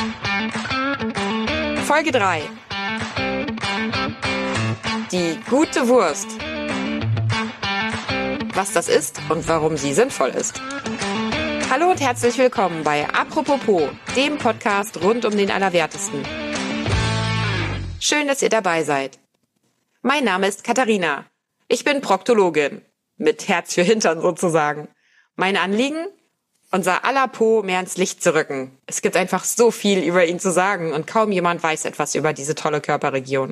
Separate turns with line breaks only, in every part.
Folge 3. Die gute Wurst. Was das ist und warum sie sinnvoll ist. Hallo und herzlich willkommen bei Apropos, dem Podcast rund um den Allerwertesten. Schön, dass ihr dabei seid. Mein Name ist Katharina. Ich bin Proktologin. Mit Herz für Hintern sozusagen. Mein Anliegen? Unser aller Po mehr ins Licht zu rücken. Es gibt einfach so viel über ihn zu sagen und kaum jemand weiß etwas über diese tolle Körperregion.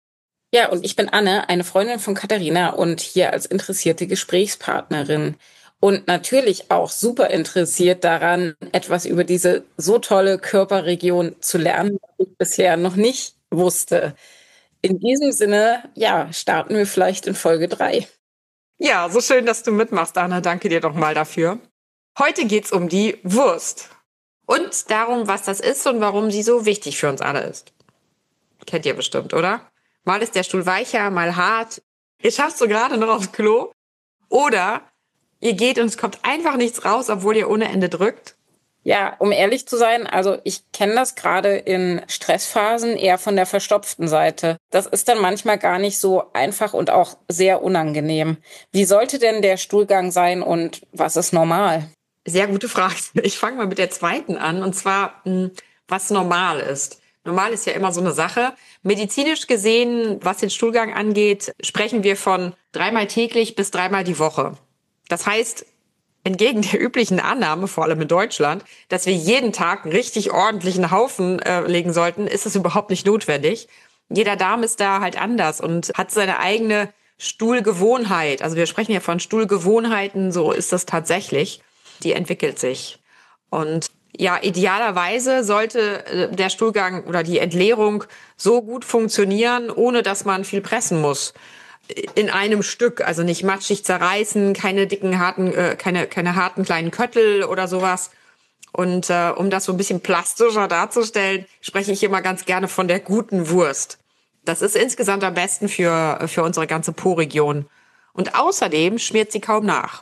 Ja, und ich bin Anne, eine Freundin von Katharina und hier als interessierte Gesprächspartnerin. Und natürlich auch super interessiert daran, etwas über diese so tolle Körperregion zu lernen, was ich bisher noch nicht wusste. In diesem Sinne, ja, starten wir vielleicht in Folge 3.
Ja, so schön, dass du mitmachst, Anne. Danke dir doch mal dafür. Heute geht's um die Wurst. Und darum, was das ist und warum sie so wichtig für uns alle ist. Kennt ihr bestimmt, oder? Mal ist der Stuhl weicher, mal hart. Ihr schafft so gerade noch aufs Klo. Oder ihr geht und es kommt einfach nichts raus, obwohl ihr ohne Ende drückt.
Ja, um ehrlich zu sein, also ich kenne das gerade in Stressphasen eher von der verstopften Seite. Das ist dann manchmal gar nicht so einfach und auch sehr unangenehm. Wie sollte denn der Stuhlgang sein und was ist normal?
Sehr gute Frage. Ich fange mal mit der zweiten an, und zwar, was normal ist. Normal ist ja immer so eine Sache. Medizinisch gesehen, was den Stuhlgang angeht, sprechen wir von 3-mal täglich bis 3-mal die Woche. Das heißt, entgegen der üblichen Annahme, vor allem in Deutschland, dass wir jeden Tag einen richtig ordentlichen Haufen legen sollten, ist es überhaupt nicht notwendig. Jeder Darm ist da halt anders und hat seine eigene Stuhlgewohnheit. Also wir sprechen ja von Stuhlgewohnheiten, so ist das tatsächlich. Die entwickelt sich. Und ja, idealerweise sollte der Stuhlgang oder die Entleerung so gut funktionieren, ohne dass man viel pressen muss. In einem Stück, also nicht matschig zerreißen, keine dicken, harten, keine harten kleinen Köttel oder sowas. Und um das so ein bisschen plastischer darzustellen, spreche ich immer ganz gerne von der guten Wurst. Das ist insgesamt am besten für unsere ganze Po-Region. Und außerdem schmiert sie kaum nach.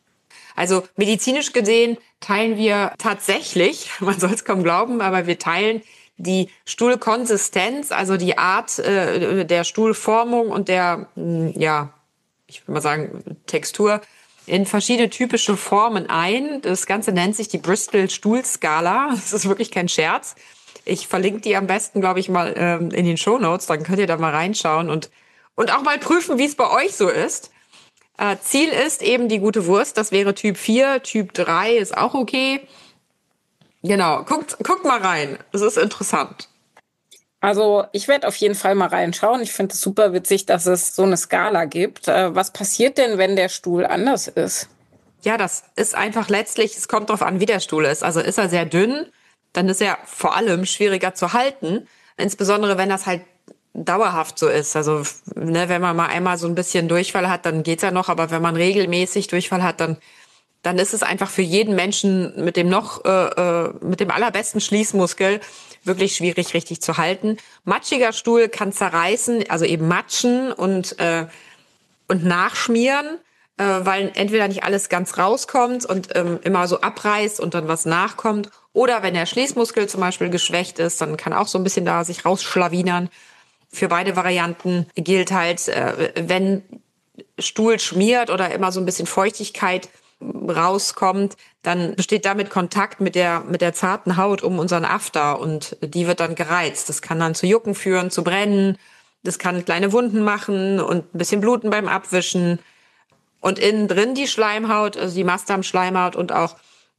Also medizinisch gesehen teilen wir tatsächlich, man soll es kaum glauben, aber wir teilen die Stuhlkonsistenz, also die Art der Stuhlformung und der, ich würde mal sagen, Textur in verschiedene typische Formen ein. Das Ganze nennt sich die Bristol-Stuhlskala. Das ist wirklich kein Scherz. Ich verlinke die am besten, glaube ich, mal in den Shownotes. Dann könnt ihr da mal reinschauen und auch mal prüfen, wie es bei euch so ist. Ziel ist eben die gute Wurst. Das wäre Typ 4. Typ 3 ist auch okay. Genau, guckt mal rein. Es ist interessant.
Also ich werde auf jeden Fall mal reinschauen. Ich finde es super witzig, dass es so eine Skala gibt. Was passiert denn, wenn der Stuhl anders ist?
Ja, das ist einfach letztlich, es kommt darauf an, wie der Stuhl ist. Also ist er sehr dünn, dann ist er vor allem schwieriger zu halten. Insbesondere, wenn das halt dauerhaft so ist. Also wenn man mal einmal so ein bisschen Durchfall hat, dann geht's ja noch. Aber wenn man regelmäßig Durchfall hat, dann ist es einfach für jeden Menschen mit dem mit dem allerbesten Schließmuskel wirklich schwierig, richtig zu halten. Matschiger Stuhl kann zerreißen, also eben matschen und nachschmieren, weil entweder nicht alles ganz rauskommt und immer so abreißt und dann was nachkommt. Oder wenn der Schließmuskel zum Beispiel geschwächt ist, dann kann auch so ein bisschen da sich rausschlawinern. Für beide Varianten gilt halt, wenn Stuhl schmiert oder immer so ein bisschen Feuchtigkeit rauskommt, dann besteht damit Kontakt mit der zarten Haut um unseren After und die wird dann gereizt. Das kann dann zu Jucken führen, zu Brennen. Das kann kleine Wunden machen und ein bisschen bluten beim Abwischen. Und innen drin die Schleimhaut, also die Mastdarmschleimhaut und auch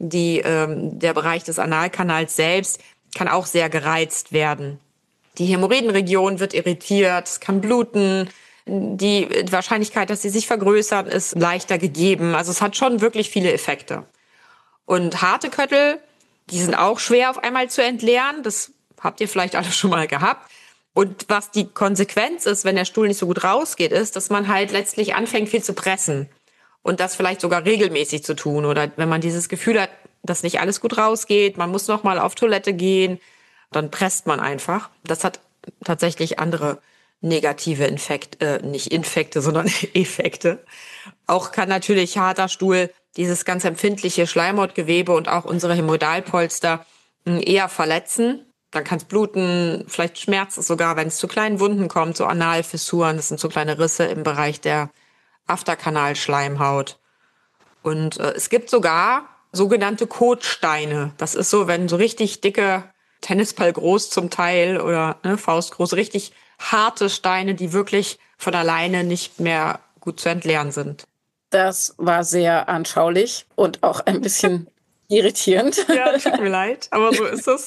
der Bereich des Analkanals selbst kann auch sehr gereizt werden. Die Hämorrhoidenregion wird irritiert, es kann bluten. Die Wahrscheinlichkeit, dass sie sich vergrößern, ist leichter gegeben. Also es hat schon wirklich viele Effekte. Und harte Köttel, die sind auch schwer auf einmal zu entleeren. Das habt ihr vielleicht alle schon mal gehabt. Und was die Konsequenz ist, wenn der Stuhl nicht so gut rausgeht, ist, dass man halt letztlich anfängt, viel zu pressen. Und das vielleicht sogar regelmäßig zu tun. Oder wenn man dieses Gefühl hat, dass nicht alles gut rausgeht, man muss noch mal auf Toilette gehen, dann presst man einfach. Das hat tatsächlich andere negative nicht Infekte, sondern Effekte. Auch kann natürlich harter Stuhl dieses ganz empfindliche Schleimhautgewebe und auch unsere Hämorrhoidalpolster eher verletzen. dann kann es bluten, vielleicht schmerzt es sogar, wenn es zu kleinen Wunden kommt, so Analfissuren, das sind so kleine Risse im Bereich der Afterkanalschleimhaut. Und es gibt sogar sogenannte Kotsteine. Das ist so, wenn so richtig dicke, Tennisball groß zum Teil oder Faustgroß, richtig harte Steine, die wirklich von alleine nicht mehr gut zu entleeren sind.
Das war sehr anschaulich und auch ein bisschen irritierend.
Ja, tut mir leid, aber so ist es.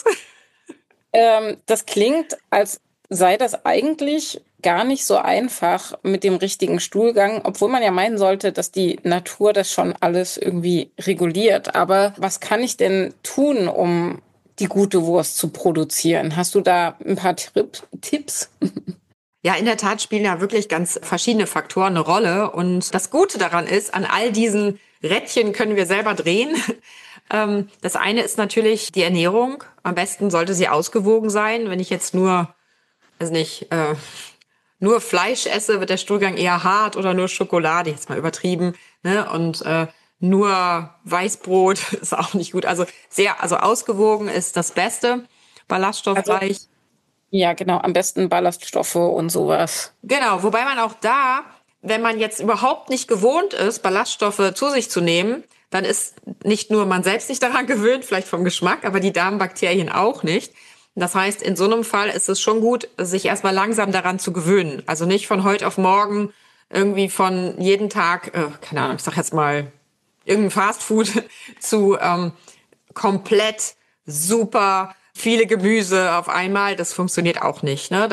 Das klingt, als sei das eigentlich gar nicht so einfach mit dem richtigen Stuhlgang, obwohl man ja meinen sollte, dass die Natur das schon alles irgendwie reguliert. Aber was kann ich denn tun, um die gute Wurst zu produzieren? Hast du da ein paar Tipps?
Ja, in der Tat spielen ja wirklich ganz verschiedene Faktoren eine Rolle. Und das Gute daran ist, an all diesen Rädchen können wir selber drehen. Das eine ist natürlich die Ernährung. Am besten sollte sie ausgewogen sein. Wenn ich jetzt nur, also nicht, nur Fleisch esse, wird der Stuhlgang eher hart, oder nur Schokolade, jetzt mal übertrieben, ne? Und nur Weißbrot ist auch nicht gut. Also ausgewogen ist das Beste, ballaststoffreich.
Also, ja, genau, am besten Ballaststoffe und sowas.
Genau, wobei man auch da, wenn man jetzt überhaupt nicht gewohnt ist, Ballaststoffe zu sich zu nehmen, dann ist nicht nur man selbst nicht daran gewöhnt, vielleicht vom Geschmack, aber die Darmbakterien auch nicht. Das heißt, in so einem Fall ist es schon gut, sich erstmal langsam daran zu gewöhnen. Also nicht von heute auf morgen irgendwie von jeden Tag, keine Ahnung, ich sag jetzt mal irgendein Fastfood zu komplett super viele Gemüse auf einmal. Das funktioniert auch nicht. Ne?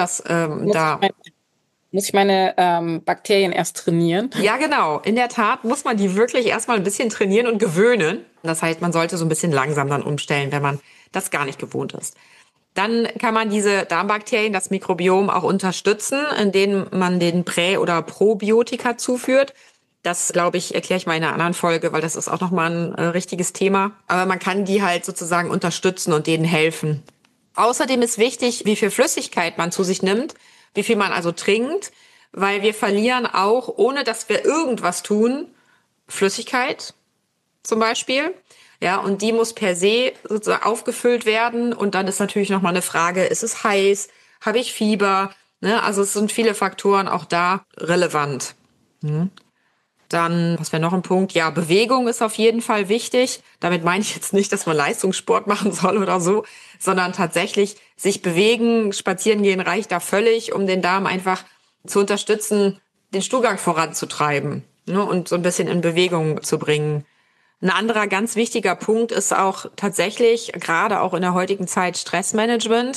Muss ich meine Bakterien erst trainieren?
Ja, genau. In der Tat muss man die wirklich erstmal ein bisschen trainieren und gewöhnen. Das heißt, man sollte so ein bisschen langsam dann umstellen, wenn man das gar nicht gewohnt ist. Dann kann man diese Darmbakterien, das Mikrobiom auch unterstützen, indem man den Prä- oder Probiotika zuführt. Das, glaube ich, erkläre ich mal in einer anderen Folge, weil das ist auch nochmal ein richtiges Thema. Aber man kann die halt sozusagen unterstützen und denen helfen. Außerdem ist wichtig, wie viel Flüssigkeit man zu sich nimmt, wie viel man also trinkt, weil wir verlieren auch, ohne dass wir irgendwas tun, Flüssigkeit zum Beispiel. Ja, und die muss per se sozusagen aufgefüllt werden. Und dann ist natürlich nochmal eine Frage, ist es heiß? Habe ich Fieber? Ne? Also es sind viele Faktoren auch da relevant. Dann, was wäre noch ein Punkt? Ja, Bewegung ist auf jeden Fall wichtig. Damit meine ich jetzt nicht, dass man Leistungssport machen soll oder so, sondern tatsächlich sich bewegen, spazieren gehen reicht da völlig, um den Darm einfach zu unterstützen, den Stuhlgang voranzutreiben, ne, und so ein bisschen in Bewegung zu bringen. Ein anderer ganz wichtiger Punkt ist auch tatsächlich, gerade auch in der heutigen Zeit, Stressmanagement.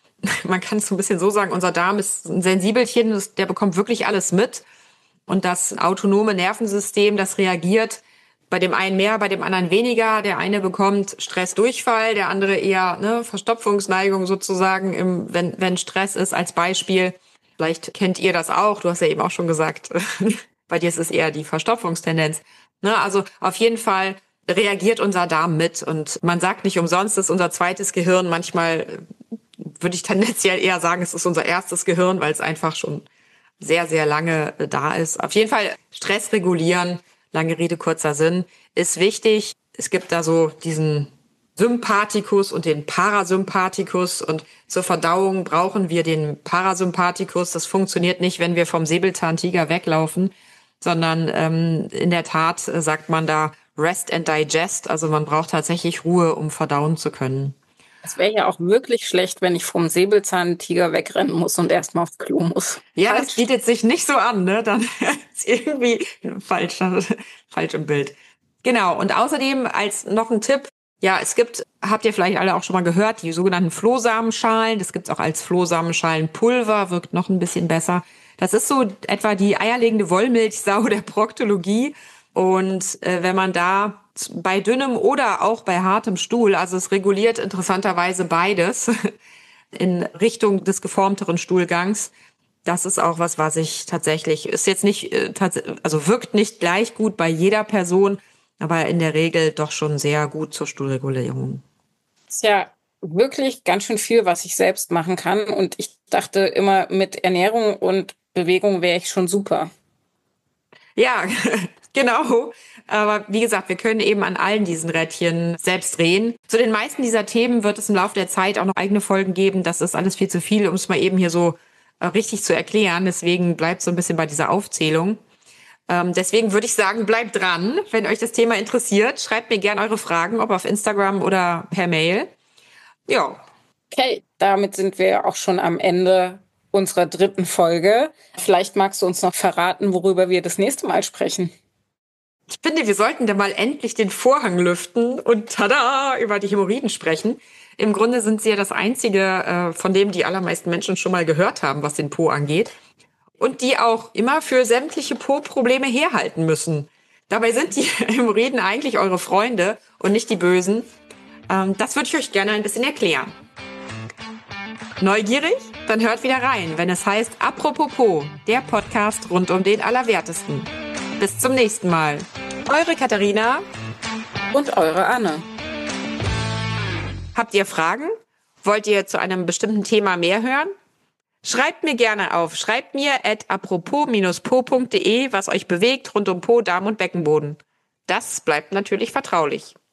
Man kann es so ein bisschen so sagen, unser Darm ist ein Sensibelchen, der bekommt wirklich alles mit. Und das autonome Nervensystem, das reagiert bei dem einen mehr, bei dem anderen weniger. Der eine bekommt Stressdurchfall, der andere eher Verstopfungsneigung sozusagen, wenn Stress ist, als Beispiel. Vielleicht kennt ihr das auch, du hast ja eben auch schon gesagt, bei dir ist es eher die Verstopfungstendenz. Also auf jeden Fall reagiert unser Darm mit. Und man sagt nicht umsonst, ist unser zweites Gehirn. Manchmal würde ich tendenziell eher sagen, es ist unser erstes Gehirn, weil es einfach schon sehr, sehr lange da ist. Auf jeden Fall Stress regulieren, lange Rede, kurzer Sinn, ist wichtig. Es gibt da so diesen Sympathikus und den Parasympathikus, und zur Verdauung brauchen wir den Parasympathikus. Das funktioniert nicht, wenn wir vom Säbelzahntiger weglaufen, sondern in der Tat sagt man da Rest and Digest. Also man braucht tatsächlich Ruhe, um verdauen zu können.
Es wäre ja auch wirklich schlecht, wenn ich vom Säbelzahntiger wegrennen muss und erstmal aufs Klo muss.
Ja, das bietet sich nicht so an, ne? Dann ist irgendwie falsch im Bild. Genau. Und außerdem als noch ein Tipp, ja, es gibt, habt ihr vielleicht alle auch schon mal gehört, die sogenannten Flohsamenschalen. Das gibt's auch als Flohsamenschalenpulver, wirkt noch ein bisschen besser. Das ist so etwa die eierlegende Wollmilchsau der Proktologie. Und wenn man da bei dünnem oder auch bei hartem Stuhl, also es reguliert interessanterweise beides in Richtung des geformteren Stuhlgangs. Das ist auch was ich tatsächlich, ist jetzt nicht, also wirkt nicht gleich gut bei jeder Person, aber in der Regel doch schon sehr gut zur Stuhlregulierung.
Ist ja wirklich ganz schön viel, was ich selbst machen kann. Und ich dachte immer, mit Ernährung und Bewegung wäre ich schon super.
Ja, Genau. Aber wie gesagt, wir können eben an allen diesen Rädchen selbst drehen. Zu den meisten dieser Themen wird es im Laufe der Zeit auch noch eigene Folgen geben. Das ist alles viel zu viel, um es mal eben hier so richtig zu erklären. Deswegen bleibt so ein bisschen bei dieser Aufzählung. Deswegen würde ich sagen, bleibt dran. Wenn euch das Thema interessiert, schreibt mir gerne eure Fragen, ob auf Instagram oder per Mail. Ja.
Okay, damit sind wir auch schon am Ende unserer 3. Folge. Vielleicht magst du uns noch verraten, worüber wir das nächste Mal sprechen.
Ich finde, wir sollten da mal endlich den Vorhang lüften und tada, über die Hämorrhoiden sprechen. Im Grunde sind sie ja das Einzige, von dem die allermeisten Menschen schon mal gehört haben, was den Po angeht. Und die auch immer für sämtliche Po-Probleme herhalten müssen. Dabei sind die Hämorrhoiden eigentlich eure Freunde und nicht die Bösen. Das würde ich euch gerne ein bisschen erklären. Neugierig? Dann hört wieder rein, wenn es heißt Apropos Po, der Podcast rund um den Allerwertesten. Bis zum nächsten Mal. Eure Katharina
und eure Anne.
Habt ihr Fragen? Wollt ihr zu einem bestimmten Thema mehr hören? Schreibt mir gerne auf. Schreibt mir apropos-po.de, was euch bewegt rund um Po, Darm und Beckenboden. Das bleibt natürlich vertraulich.